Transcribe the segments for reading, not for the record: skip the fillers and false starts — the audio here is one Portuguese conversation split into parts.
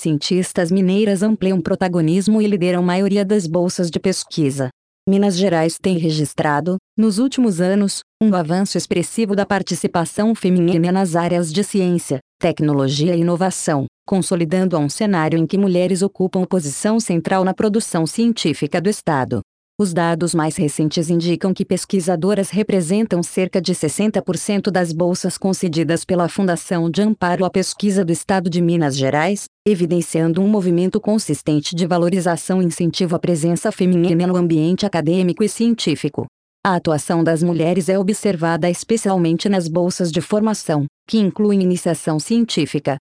cientistas mineiras ampliam protagonismo e lideram a maioria das bolsas de pesquisa. Minas Gerais tem registrado, nos últimos anos, um avanço expressivo da participação feminina nas áreas de ciência, tecnologia e inovação, consolidando um cenário em que mulheres ocupam posição central na produção científica do Estado. Os dados mais recentes indicam que pesquisadoras representam cerca de 60% das bolsas concedidas pela Fundação de Amparo à Pesquisa do Estado de Minas Gerais, evidenciando um movimento consistente de valorização e incentivo à presença feminina no ambiente acadêmico e científico. A atuação das mulheres é observada especialmente nas bolsas de formação, que incluem iniciação científica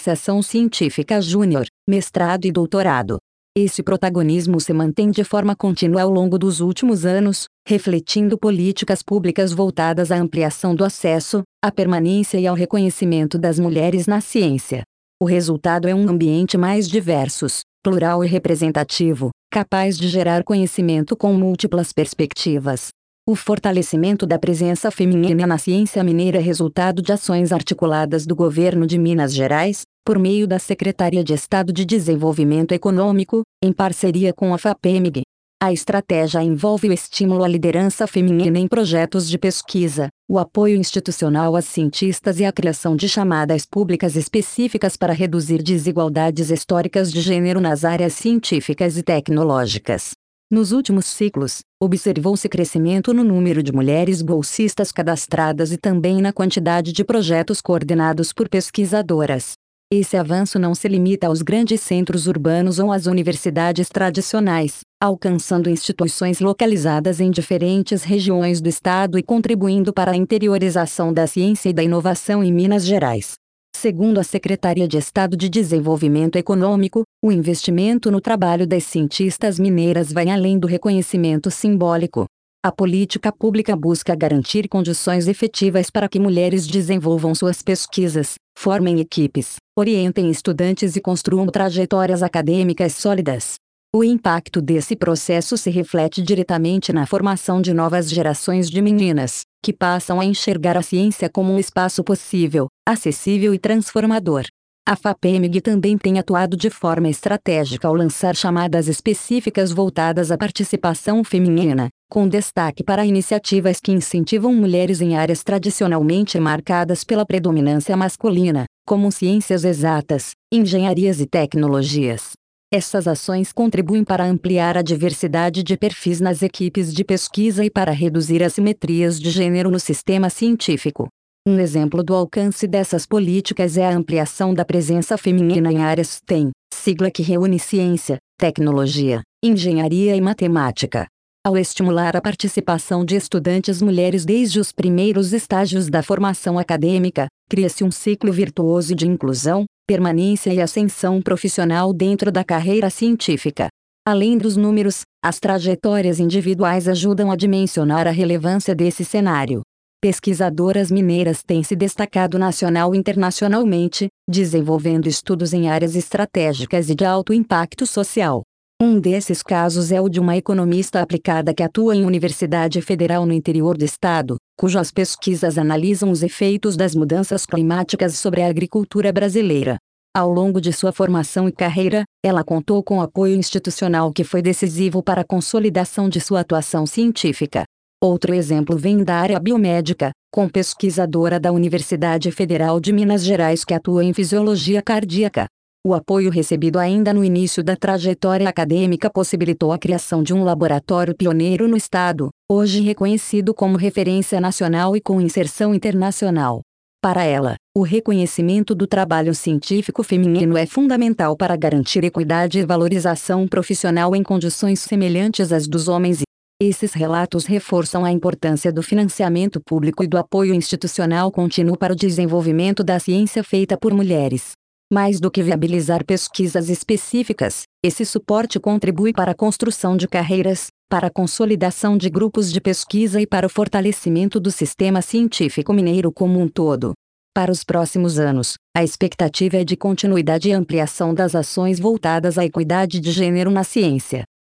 júnior, mestrado e doutorado. Esse protagonismo se mantém de forma contínua ao longo dos últimos anos, refletindo políticas públicas voltadas à ampliação do acesso, à permanência e ao reconhecimento das mulheres na ciência. O resultado é um ambiente mais diverso, plural e representativo, capaz de gerar conhecimento com múltiplas perspectivas. O fortalecimento da presença feminina na ciência mineira é resultado de ações articuladas do Governo de Minas Gerais, por meio da Secretaria de Estado de Desenvolvimento Econômico, em parceria com a FAPEMIG. A estratégia envolve o estímulo à liderança feminina em projetos de pesquisa, o apoio institucional às cientistas e a criação de chamadas públicas específicas para reduzir desigualdades históricas de gênero nas áreas científicas e tecnológicas. Nos últimos ciclos, observou-se crescimento no número de mulheres bolsistas cadastradas e também na quantidade de projetos coordenados por pesquisadoras. Esse avanço não se limita aos grandes centros urbanos ou às universidades tradicionais, alcançando instituições localizadas em diferentes regiões do estado e contribuindo para a interiorização da ciência e da inovação em Minas Gerais. Segundo a Secretaria de Estado de Desenvolvimento Econômico, o investimento no trabalho das cientistas mineiras vai além do reconhecimento simbólico. A política pública busca garantir condições efetivas para que mulheres desenvolvam suas pesquisas, formem equipes, orientem estudantes e construam trajetórias acadêmicas sólidas. O impacto desse processo se reflete diretamente na formação de novas gerações de meninas, que passam a enxergar a ciência como um espaço possível, acessível e transformador. A FAPEMIG também tem atuado de forma estratégica ao lançar chamadas específicas voltadas à participação feminina, com destaque para iniciativas que incentivam mulheres em áreas tradicionalmente marcadas pela predominância masculina, como ciências exatas, engenharias e tecnologias. Essas ações contribuem para ampliar a diversidade de perfis nas equipes de pesquisa e para reduzir assimetrias de gênero no sistema científico. Um exemplo do alcance dessas políticas é a ampliação da presença feminina em áreas STEM, sigla que reúne ciência, tecnologia, engenharia e matemática. Ao estimular a participação de estudantes mulheres desde os primeiros estágios da formação acadêmica, cria-se um ciclo virtuoso de inclusão, permanência e ascensão profissional dentro da carreira científica. Além dos números, as trajetórias individuais ajudam a dimensionar a relevância desse cenário. Pesquisadoras mineiras têm se destacado nacional e internacionalmente, desenvolvendo estudos em áreas estratégicas e de alto impacto social. Um desses casos é o de uma economista aplicada que atua em Universidade Federal no interior do estado, cujas pesquisas analisam os efeitos das mudanças climáticas sobre a agricultura brasileira. Ao longo de sua formação e carreira, ela contou com apoio institucional que foi decisivo para a consolidação de sua atuação científica. Outro exemplo vem da área biomédica, com pesquisadora da Universidade Federal de Minas Gerais que atua em fisiologia cardíaca. O apoio recebido ainda no início da trajetória acadêmica possibilitou a criação de um laboratório pioneiro no estado, hoje reconhecido como referência nacional e com inserção internacional. Para ela, o reconhecimento do trabalho científico feminino é fundamental para garantir equidade e valorização profissional em condições semelhantes às dos homens. Esses relatos reforçam a importância do financiamento público e do apoio institucional contínuo para o desenvolvimento da ciência feita por mulheres. Mais do que viabilizar pesquisas específicas, esse suporte contribui para a construção de carreiras, para a consolidação de grupos de pesquisa e para o fortalecimento do sistema científico mineiro como um todo. Para os próximos anos, a expectativa é de continuidade e ampliação das ações voltadas à equidade de gênero na ciência.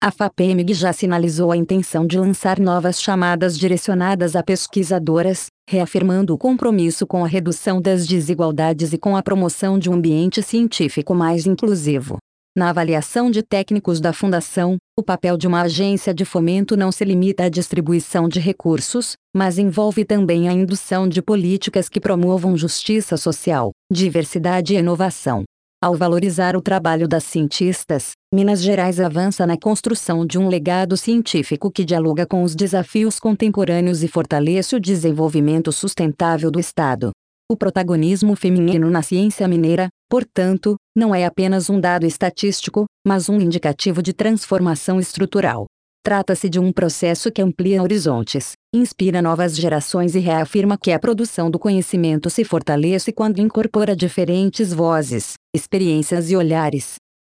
A FAPEMIG já sinalizou a intenção de lançar novas chamadas direcionadas a pesquisadoras, reafirmando o compromisso com a redução das desigualdades e com a promoção de um ambiente científico mais inclusivo. Na avaliação de técnicos da Fundação, o papel de uma agência de fomento não se limita à distribuição de recursos, mas envolve também a indução de políticas que promovam justiça social, diversidade e inovação. Ao valorizar o trabalho das cientistas, Minas Gerais avança na construção de um legado científico que dialoga com os desafios contemporâneos e fortalece o desenvolvimento sustentável do Estado. O protagonismo feminino na ciência mineira, portanto, não é apenas um dado estatístico, mas um indicativo de transformação estrutural. Trata-se de um processo que amplia horizontes, inspira novas gerações e reafirma que a produção do conhecimento se fortalece quando incorpora diferentes vozes, experiências e olhares.